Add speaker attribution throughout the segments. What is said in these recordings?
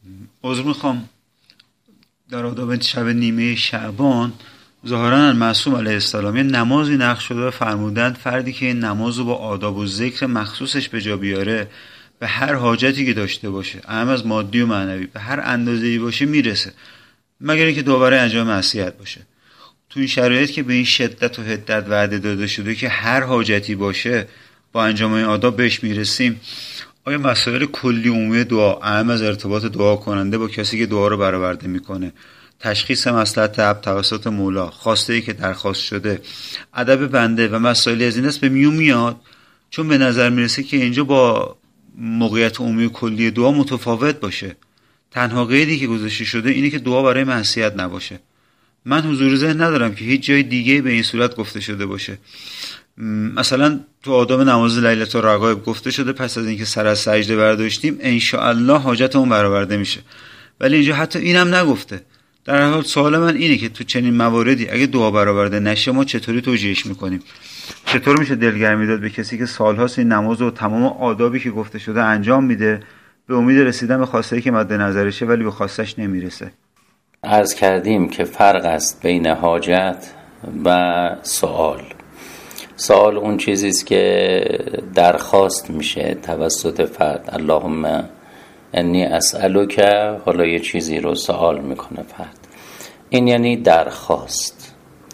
Speaker 1: عذر میخوام. در آداب شب نیمه شعبان ظاهراً معصوم علیه السلام یه نمازی نقش شده و فرمودند فردی که این نماز رو با آداب و ذکر مخصوصش به جا بیاره به هر حاجتی که داشته باشه، اهم از مادی و معنوی، به هر اندازه‌ای باشه میرسه، مگر اینکه دوباره انجام معصیت باشه. تو این شرایط که به این شدت و حدت وعده داده شده که هر حاجتی باشه با انجام این آداب بهش میرسیم، آیا مسائل کلی عمومی دعا، اهم از ارتباط دعا کننده با کسی که دعا رو برآورده میکنه، تشخیص مصلحت عبد توسط مولا، خواسته‌ای که درخواست شده، ادب بنده و مسائلی از این است به میون میاد؟ چون به نظر میرسه که اینجا با موقعیت عمومی کلی دعا متفاوت باشه. تنها قیدی که گذاشته شده اینه که دعا برای معصیت نباشه. من حضور ذهن ندارم که هیچ جای دیگه به این صورت گفته شده باشه. مثلا تو آداب نماز لیلة الرغائب گفته شده پس از اینکه سر از سجده برداشتیم ان شاء الله حاجتمون برآورده میشه، ولی اینجا حتی اینم نگفته. در هر حال سوال من اینه که تو چنین مواردی اگه دعا برآورده نشه ما چطوری توجیهش میکنیم؟ چطور میشه دلگرمی داد به کسی که سالهاست این نماز و تمام آدابی که گفته شده انجام میده به امید رسیدن به خواسته‌ای که مد نظرشه ولی به خواستش نمیرسه؟
Speaker 2: عرض کردیم که فرق است بین حاجت و سوال. سوال اون چیزی است که درخواست میشه توسط فرد، اللهم انی اسألک، حالا یه چیزی رو سوال میکنه فرد، این یعنی درخواست.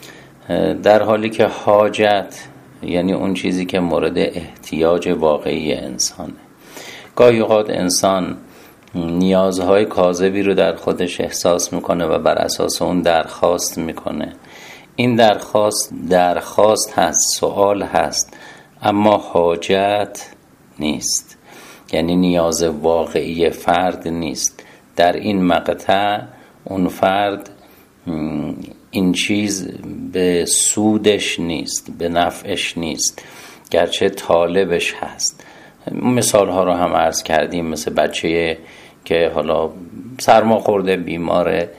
Speaker 2: در حالی که حاجت یعنی اون چیزی که مورد احتیاج واقعی انسانه. گاهی اوقات انسان نیازهای کاذبی رو در خودش احساس میکنه و بر اساس اون درخواست میکنه. این درخواست هست، سوال هست، اما حاجت نیست، یعنی نیاز واقعی فرد نیست. در این مقطع اون فرد این چیز به سودش نیست، به نفعش نیست، گرچه طالبش هست. مثال ها رو هم عرض کردیم، مثل بچه که حالا سرما خورده بیماره،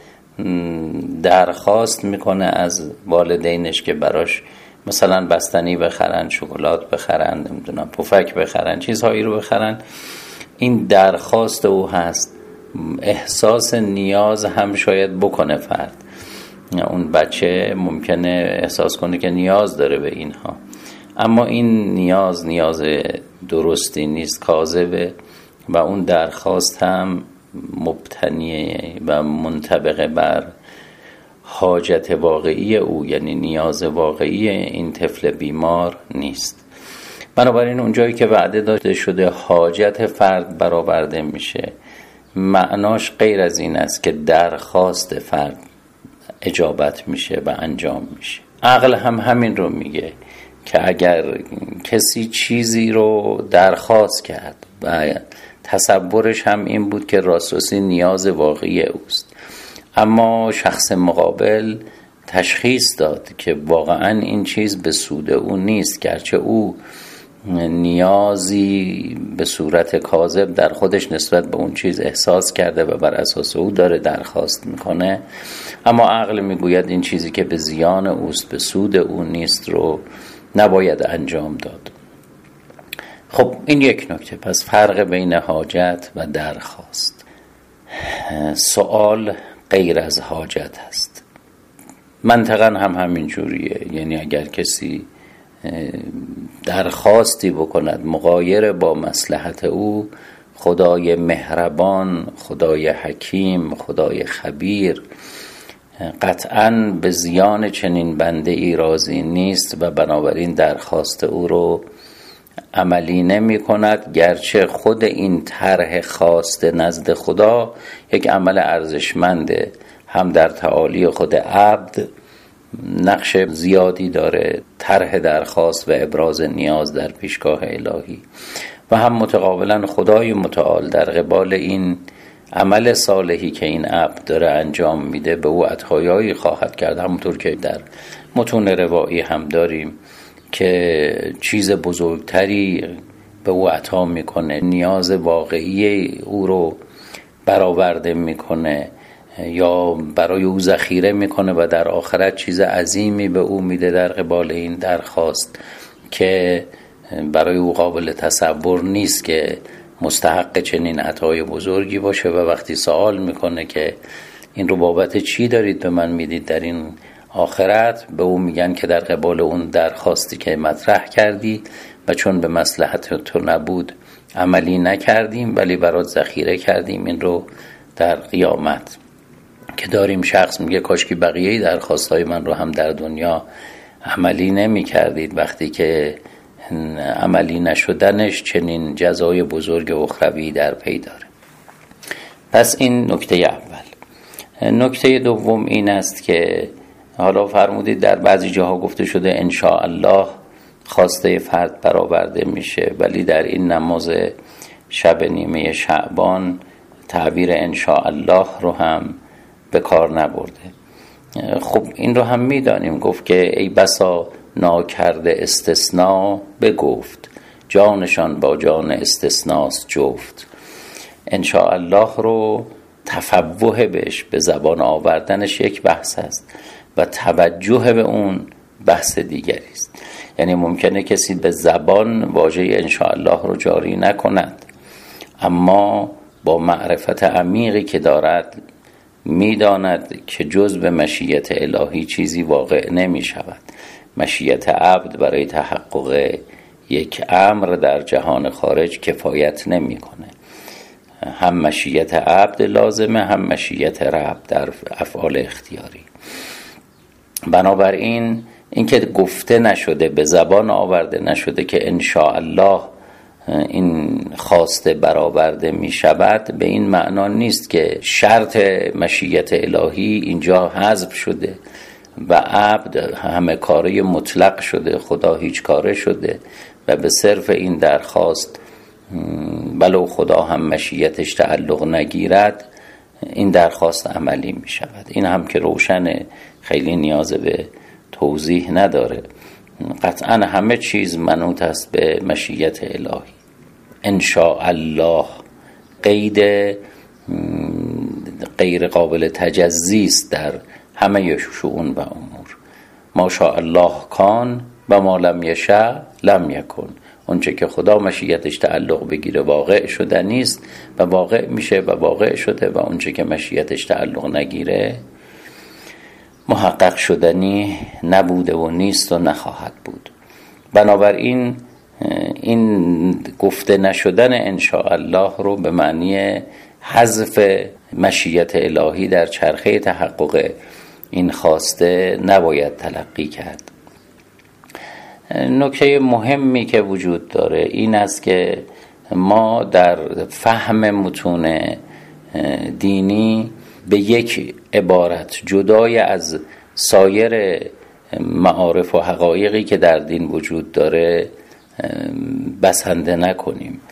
Speaker 2: درخواست میکنه از والدینش که براش مثلا بستنی بخرن، شکلات بخرن، نمیدونم پفک بخرن، چیزهایی رو بخرن. این درخواست او هست. احساس نیاز هم شاید بکنه فرد، اون بچه ممکنه احساس کنه که نیاز داره به اینها، اما این نیاز درستی نیست، کاذبه و اون درخواست هم مبتنی و منطبق بر حاجت واقعی او، یعنی نیاز واقعی این طفل بیمار نیست. بنابراین اونجایی که وعده داده شده حاجت فرد برآورده میشه، معناش غیر از این است که درخواست فرد اجابت میشه و انجام میشه. عقل هم همین رو میگه که اگر کسی چیزی رو درخواست کرد و تصورش هم این بود که راستی نیاز واقعی اوست، اما شخص مقابل تشخیص داد که واقعا این چیز به سود او نیست، گرچه او نیازی به صورت کاذب در خودش نسبت به اون چیز احساس کرده و بر اساس او داره درخواست میکنه، اما عقل میگوید این چیزی که به زیان اوست، به سود او نیست رو نباید انجام داد. خب این یک نکته. پس فرق بین حاجت و درخواست. سوال غیر از حاجت است. منطقاً هم همین جوریه، یعنی اگر کسی درخواستی بکند مغایر با مصلحت او، خدای مهربان، خدای حکیم، خدای خبیر قطعاً به زیان چنین بنده ای راضی نیست و بنابراین درخواست او رو عملی نمی کند، گرچه خود این طرح خواست نزد خدا یک عمل ارزشمنده، هم در تعالی خود عبد نقش زیادی داره، طرح درخواست و ابراز نیاز در پیشگاه الهی، و هم متقابلا خدای متعال در قبال این عمل صالحی که این عبد داره انجام میده به او عطایایی خواهد کرد. همونطور که در متون روایی هم داریم که چیز بزرگتری به او عطا میکنه، نیاز واقعی او رو برآورده میکنه یا برای او ذخیره میکنه و در آخرت چیز عظیمی به او میده در قبال این درخواست که برای او قابل تصور نیست که مستحق چنین عطای بزرگی باشه و وقتی سوال میکنه که این رو بابت چی دارید به من میدید در این آخرت، به اون میگن که در قبال اون درخواستی که مطرح کردی و چون به مصلحت تو نبود عملی نکردیم ولی برات ذخیره کردیم این رو در قیامت. که داریم شخص میگه کاش که بقیه درخواستای من رو هم در دنیا عملی نمی کردید، وقتی که عملی نشدنش چنین جزای بزرگ اخروی در پی داره. پس این نکته اول. نکته دوم این است که حالا فرمودید در بعضی جاها گفته شده ان شاء الله خواسته فرد برآورده میشه، ولی در این نماز شب نیمه شعبان تعبیر ان شاء الله رو هم به کار نبرده. خب این رو هم میدانیم، گفت که ای بسا ناکرده استثناء بگفت، جانشان با جان استثناست جفت. ان شاء الله رو تفوه بهش به زبان آوردنش یک بحث است و توجه به اون بحث دیگری است. یعنی ممکنه کسی به زبان واژه ان شاء الله رو جاری نکند، اما با معرفت عمیقی که دارد میداند که جز به مشیت الهی چیزی واقع نمی شود. مشیت عبد برای تحقق یک امر در جهان خارج کفایت نمی کنه. هم مشیت عبد لازمه، هم مشیت رب در افعال اختیاری. بنابراین اینکه گفته نشده، به زبان آورده نشده که ان شاء الله این خواسته برآورده می شود، به این معنا نیست که شرط مشیت الهی اینجا حذف شده و عبد همه کاره مطلق شده، خدا هیچ کاره شده و به صرف این درخواست ولو خدا هم مشیتش تعلق نگیرد این درخواست عملی می شود. این هم که روشنه، خیلی نیاز به توضیح نداره. قطعا همه چیز منوط است به مشیت الهی. ان شاء الله قید غیر قابل تجزی است در همه شؤون و امور. ما شاء الله کان و ما لم یشاء لم یکن. اونچه که خدا مشیتش تعلق بگیره واقع شده نیست و واقع میشه و واقع شده، و اونچه که مشیتش تعلق نگیره محقق شدنی نبوده و نیست و نخواهد بود. بنابراین این گفته نشدن ان شاء الله رو به معنی حذف مشیت الهی در چرخه تحقق این خواسته نباید تلقی کرد. نکته مهمی که وجود داره این است که ما در فهم متون دینی به یک عبارت جدای از سایر معارف و حقایقی که در دین وجود داره بسنده نکنیم،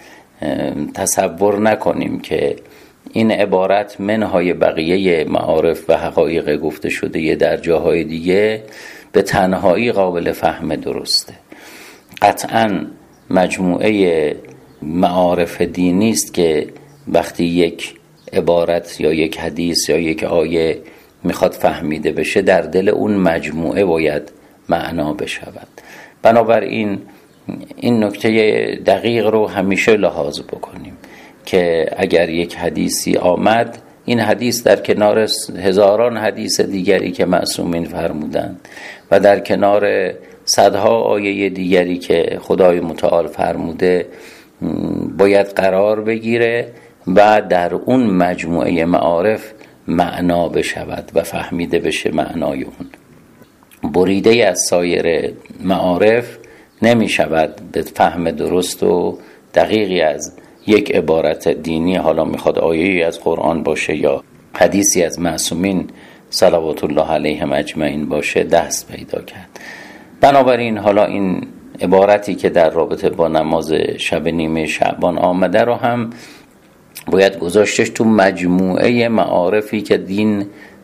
Speaker 2: تصور نکنیم که این عبارت منهای بقیه معارف و حقایق گفته شده در جاهای دیگه به تنهایی قابل فهم درسته. قطعاً مجموعه معارف دینی است که وقتی یک عبارت یا یک حدیث یا یک آیه میخواد فهمیده بشه در دل اون مجموعه باید معنا بشود. بنابراین این نکته دقیق رو همیشه لحاظ بکنیم که اگر یک حدیثی آمد، این حدیث در کنار هزاران حدیث دیگری که معصومین فرمودند و در کنار صدها آیه دیگری که خدای متعال فرموده باید قرار بگیره و در اون مجموعه معارف معنا بشود و فهمیده بشه معنای اون. بریده از سایر معارف نمی شود به فهم درست و دقیقی از یک عبارت دینی، حالا میخواد آیه‌ای از قرآن باشه یا حدیثی از معصومین صلوات الله علیهم اجمعین باشه، دست پیدا کرد. بنابراین حالا این عبارتی که در رابطه با نماز شب نیمه شعبان آمده رو هم باید گذاشتش تو مجموعه معارفی که دین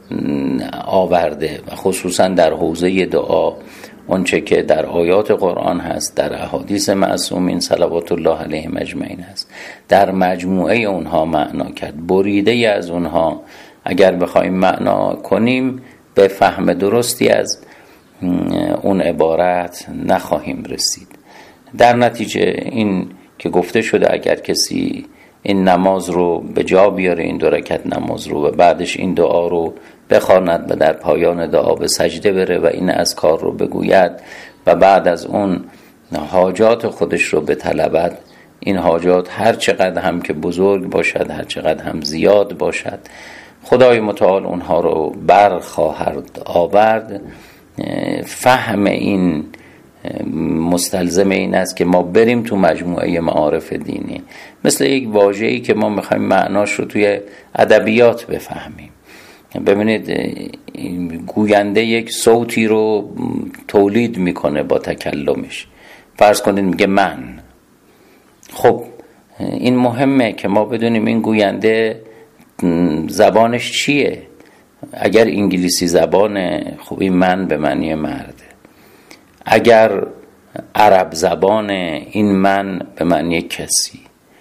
Speaker 2: آورده و خصوصا در حوزه دعا اونچه که در آیات قرآن هست، در احادیث معصومین صلوات الله علیهم اجمعین هست، در مجموعه اونها معنا کرد. بریده از اونها اگر بخوایم معنا کنیم به فهم درستی از اون عبارت نخواهیم رسید. در نتیجه این که گفته شده اگر کسی این نماز رو به جا بیاره، این 2 رکعت نماز رو، و بعدش این دعا رو بخواند و در پایان دعا به سجده بره و این اذکار رو بگوید و بعد از اون حاجات خودش رو بطلبد. این حاجات هر چقدر هم که بزرگ باشد، هر چقدر هم زیاد باشد، خدای متعال اونها رو برخواهد آورد. فهم این مستلزم این است که ما بریم تو مجموعه معارف دینی، مثل یک واژه‌ای که ما میخوایم معناش رو توی ادبیات بفهمیم. ببینید گوینده یک صوتی رو تولید میکنه با تکلمش، فرض کنید میگه من. خب این مهمه که ما بدونیم این گوینده زبانش چیه. اگر انگلیسی زبانه، خب این من به معنی مرده. اگر عرب زبانه، این من به معنی کسی.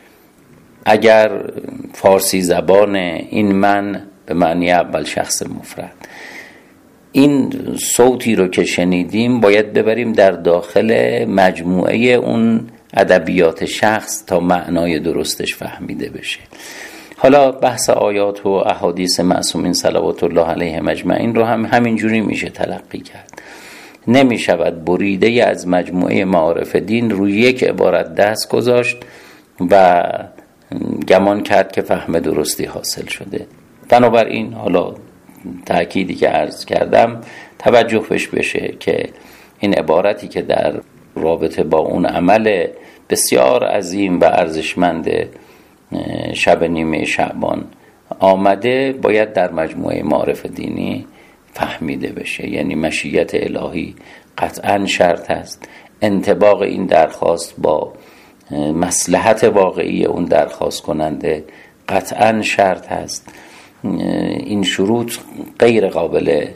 Speaker 2: اگر فارسی زبانه، این من به معنی اول شخص مفرد. این صوتی رو که شنیدیم باید ببریم در داخل مجموعه اون ادبیات شخص تا معنای درستش فهمیده بشه. حالا بحث آیات و احادیث معصومین صلوات الله علیهم اجمعین رو هم همینجوری میشه تلقی کرد. نمی شود بریده از مجموعه معارف دین روی یک عبارت دست گذاشت و گمان کرد که فهم درستی حاصل شده. بنابراین حالا تأکیدی که عرض کردم توجه بشه که این عبارتی که در رابطه با اون عمل بسیار عظیم و ارزشمند شب نیمه شعبان آمده باید در مجموعه معارف دینی فهمیده بشه. یعنی مشیت الهی قطعا شرط است، انطباق این درخواست با مصلحت واقعی اون درخواست کننده قطعا شرط است. این شروط غیر قابل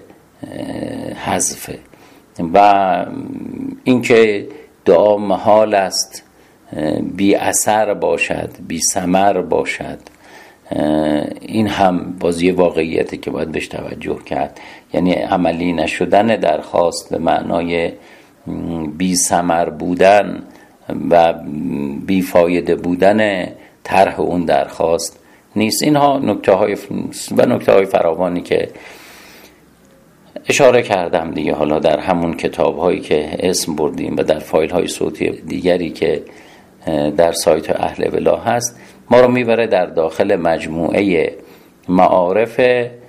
Speaker 2: حذفه و اینکه دعا محال است بی اثر باشد، بی ثمر باشد، این هم بازی واقعیته که باید بهش توجه کرد. یعنی عملی نشدن درخواست به معنای بی ثمر بودن و بی فایده بودن طرح اون درخواست نیست. اینها نکته های فراوانی که اشاره کردم دیگه. حالا در همون کتاب هایی که اسم بردیم و در فایل های صوتی دیگری که در سایت اهل ولا هست ما رو میبره در داخل مجموعه معارف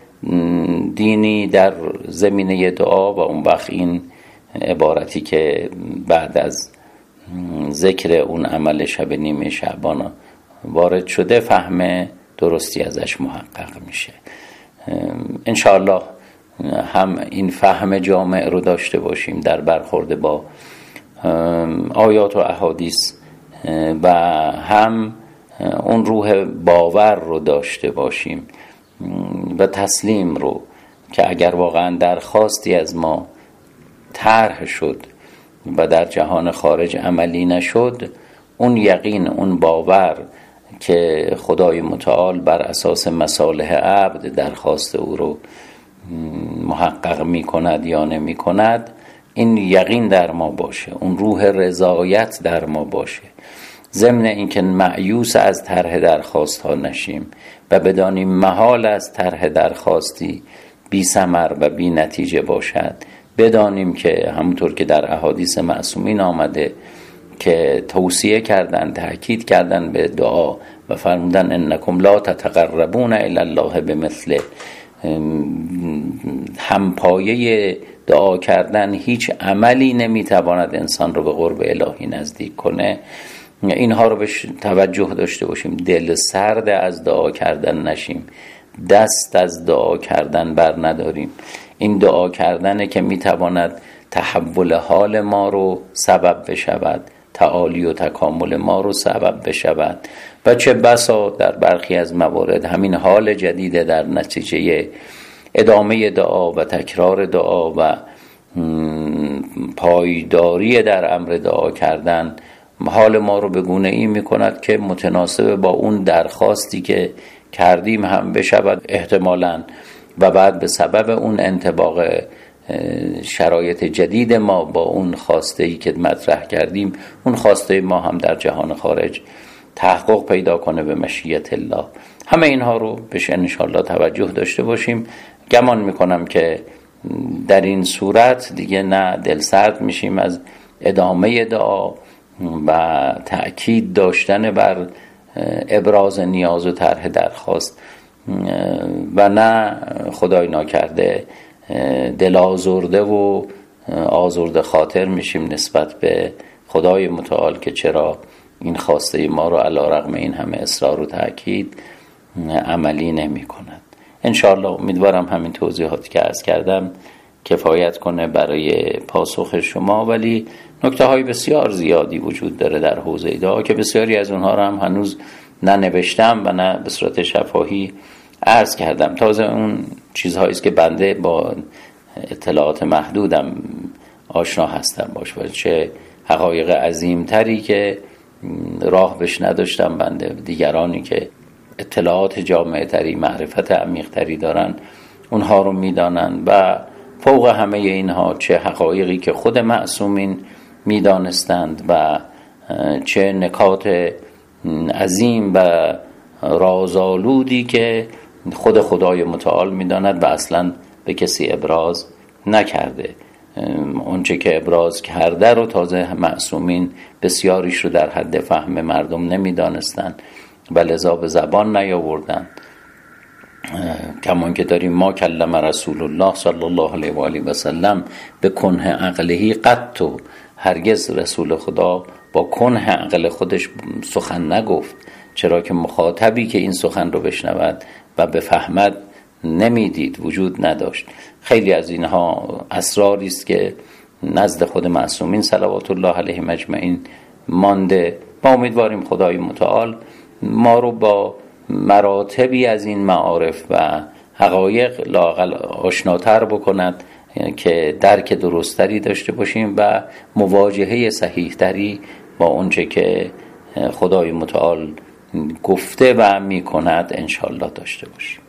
Speaker 2: دینی در زمینه دعا و اون وقت این عبارتی که بعد از ذکر اون عمل شب نیمه شعبان وارد شده فهم درستی ازش محقق میشه. انشاءالله هم این فهم جامع رو داشته باشیم در برخورد با آیات و احادیث و هم اون روح باور رو داشته باشیم و تسلیم رو که اگر واقعا درخواستی از ما طرح شد و در جهان خارج عملی نشد، اون یقین، اون باور که خدای متعال بر اساس مصالح عبد درخواست او رو محقق می کند یا نمی کند، این یقین در ما باشه، اون روح رضایت در ما باشه، ضمن اینکه مایوس از طرح درخواست ها نشیم و بدانیم محال از طرح درخواستی بی ثمر و بی نتیجه باشد. بدانیم که همونطور که در احادیث معصومین آمده که توصیه کردن، تأکید کردن به دعا و فرمودن انکم لا تتقربون الی الله بمثله، همپایه دعا کردن هیچ عملی نمیتواند انسان رو به قرب الهی نزدیک کنه. اینها رو بهش توجه داشته باشیم، دل سرد از دعا کردن نشیم، دست از دعا کردن بر نداریم. این دعا کردنه که میتواند تحول حال ما رو سبب بشود، تعالی و تکامل ما رو سبب بشود و چه بسا در برخی از موارد همین حال جدید در نتیجه ادامه دعا و تکرار دعا و پایداری در امر دعا کردن حال ما رو به گونه ای می کند که متناسب با اون درخواستی که کردیم هم بشود احتمالاً و بعد به سبب اون انطباق شرایط جدید ما با اون خواسته‌ای که مطرح کردیم، اون خواسته ما هم در جهان خارج تحقق پیدا کنه به مشیت الله. همه اینها رو بهش انشالله توجه داشته باشیم. گمان میکنم که در این صورت دیگه نه دلسرد میشیم از ادامه دعا و تأکید داشتن بر ابراز نیاز و طرح درخواست و نه خدای ناکرده دل آزرده و آزرده خاطر میشیم نسبت به خدای متعال که چرا این خواسته ما رو علی رغم این همه اصرار و تأکید عملی نمی کند. انشاءالله امیدوارم همین توضیحاتی که عرض کردم کفایت کنه برای پاسخ شما، ولی نکته های بسیار زیادی وجود داره در حوزه دعا که بسیاری از اونها رو هم هنوز نه نوشتم و نه به صورت شفاهی عرض کردم. تازه اون چیزهایی است که بنده با اطلاعات محدودم آشنا هستم باش، ولی چه حقایق عظیمتری که راه بهش نداشتم بنده، دیگرانی که اطلاعات جامعه تری معرفت عمیق تری دارن اونها رو میدانن و فوق همه اینها چه حقایقی که خود معصومین میدانستند و چه نکات عظیم و رازآلودی که خود خدای متعال میداند و اصلا به کسی ابراز نکرده. اونچه که ابراز کرده رو تازه معصومین بسیاریش رو در حد فهم مردم نمیدانستند و لذا به زبان نیاوردن. کمان که داریم ما کلم رسول الله صلی الله علیه و آله و سلم به کنه عقلهی قط، هرگز رسول خدا با کنه عقل خودش سخن نگفت، چرا که مخاطبی که این سخن رو بشنود و بفهمد نمیدید، وجود نداشت. خیلی از اینها اسراری است که نزد خود معصومین صلوات الله علیهم اجمعین مانده. ما امیدواریم خدای متعال ما رو با مراتبی از این معارف و حقایق لااقل آشناتر بکند که درک درستری داشته باشیم و مواجهه صحیحتری با اونچه که خدای متعال گفته و میکند انشالله داشته باشیم.